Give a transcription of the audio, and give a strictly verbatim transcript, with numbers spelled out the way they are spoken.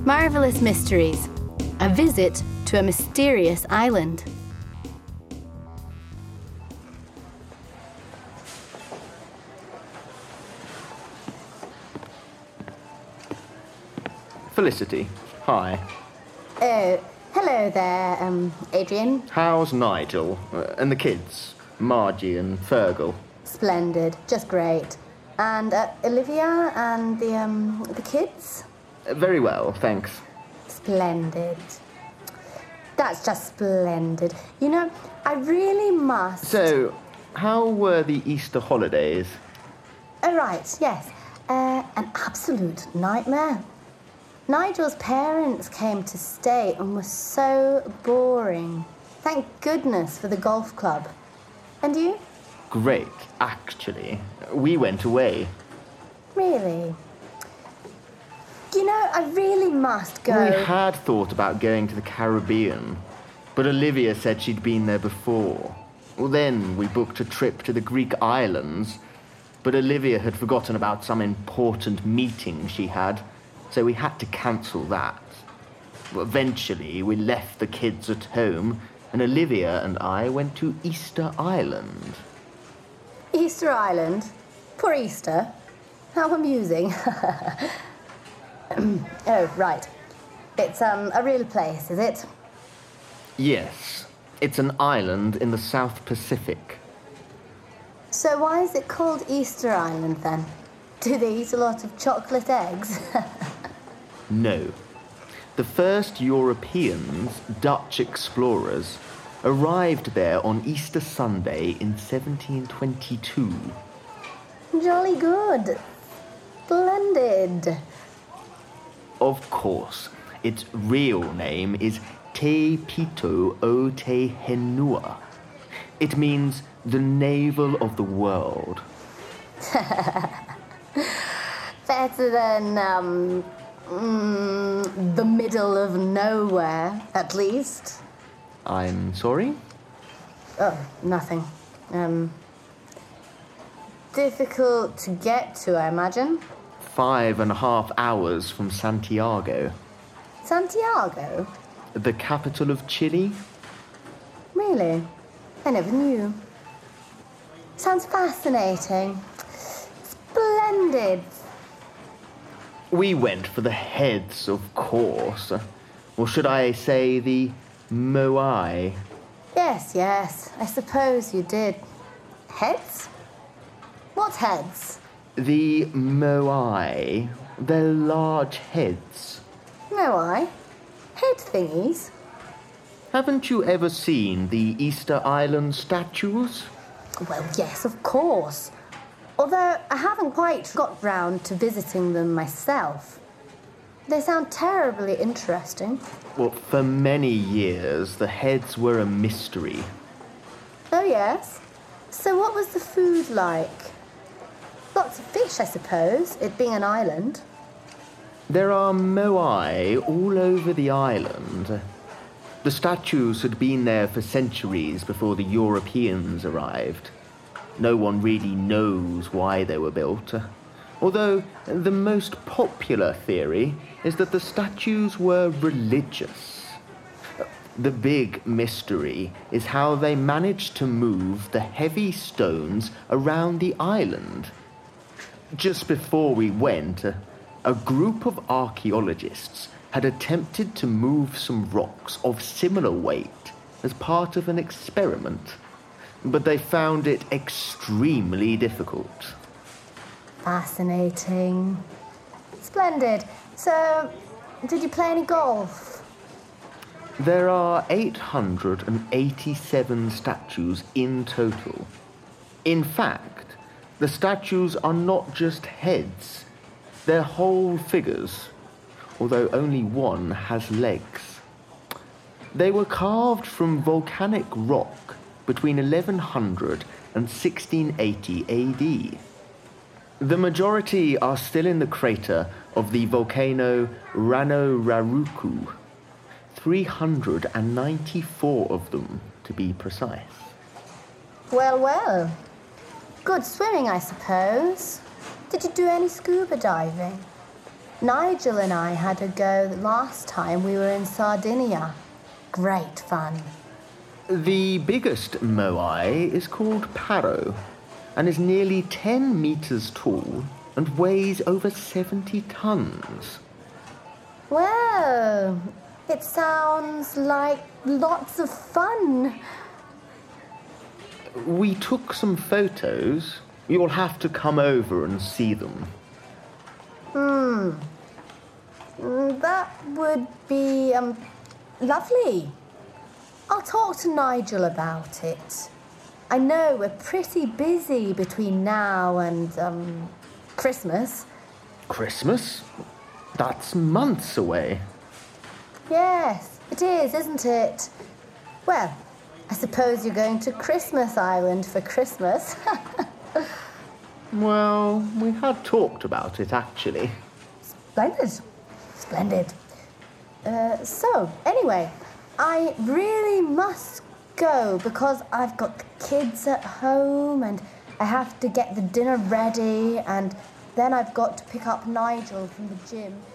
Marvelous Mysteries. A visit to a mysterious island. Felicity, hi. Oh, hello there, um, Adrian. How's Nigel? Uh, and the kids? Margie and Fergal? Splendid, just great. And uh, Olivia and the, um, the kids? Uh, very well, thanks. Splendid. That's just splendid. You know, I really must... So, how were the Easter holidays? Oh, right, yes. Uh, an absolute nightmare. Nigel's parents came to stay and were so boring. Thank goodness for the golf club. And you? Great, actually. We went away. Really? You know, I really must go... We had thought about going to the Caribbean, but Olivia said she'd been there before. Well, then we booked a trip to the Greek islands, but Olivia had forgotten about some important meeting she had, so we had to cancel that. Well, eventually, we left the kids at home, and Olivia and I went to Easter Island. Easter Island? Poor Easter. How amusing. Oh, right. It's um a real place, is it? Yes. It's an island in the South Pacific. So why is it called Easter Island, then? Do they eat a lot of chocolate eggs? No. The first Europeans, Dutch explorers, arrived there on Easter Sunday in seventeen twenty-two. Jolly good. Splendid. Of course, its real name is Te Pito o Te Henua. It means the navel of the world. Better than, um, mm, the middle of nowhere, at least. I'm sorry? Oh, nothing. Um, difficult to get to, I imagine. Five and a half hours from Santiago. Santiago? The capital of Chile? Really? I never knew. Sounds fascinating. Splendid. We went for the heads, of course. Or should I say the moai? Yes, yes, I suppose you did. Heads? What heads? The moai. They're large heads. Moai? Head thingies? Haven't you ever seen the Easter Island statues? Well, yes, of course. Although I haven't quite got round to visiting them myself. They sound terribly interesting. Well, for many years, the heads were a mystery. Oh, yes? So what was the food like? Lots of fish, I suppose, it being an island. There are moai all over the island. The statues had been there for centuries before the Europeans arrived. No one really knows why they were built, although the most popular theory is that the statues were religious. The big mystery is how they managed to move the heavy stones around the island. Just before we went, a group of archaeologists had attempted to move some rocks of similar weight as part of an experiment, but they found it extremely difficult. Fascinating. Splendid. So, did you play any golf? There are eight hundred eighty-seven statues in total. In fact, the statues are not just heads, they're whole figures, although only one has legs. They were carved from volcanic rock between eleven hundred and sixteen eighty A D. The majority are still in the crater of the volcano Ranoraruku, three hundred ninety-four of them to be precise. Well, well. Good swimming, I suppose. Did you do any scuba diving? Nigel and I had a go the last time we were in Sardinia. Great fun. The biggest moai is called Paro and is nearly ten metres tall and weighs over seventy tons. Well, it sounds like lots of fun. We took some photos. You'll have to come over and see them. Hmm. Mm, That would be, um, lovely. I'll talk to Nigel about it. I know we're pretty busy between now and, um, Christmas. Christmas? That's months away. Yes, it is, isn't it? Well, I suppose you're going to Christmas Island for Christmas. Well, we had talked about it, actually. Splendid. Splendid. Uh, so, anyway, I really must go because I've got the kids at home and I have to get the dinner ready and then I've got to pick up Nigel from the gym.